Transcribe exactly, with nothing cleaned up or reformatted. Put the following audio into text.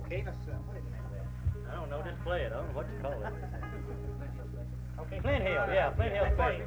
Okay, let's, uh, what is the name of that? I don't know, just play it. I don't know what you call it. Okay. Flint Hill, yeah, Flint Hill Special.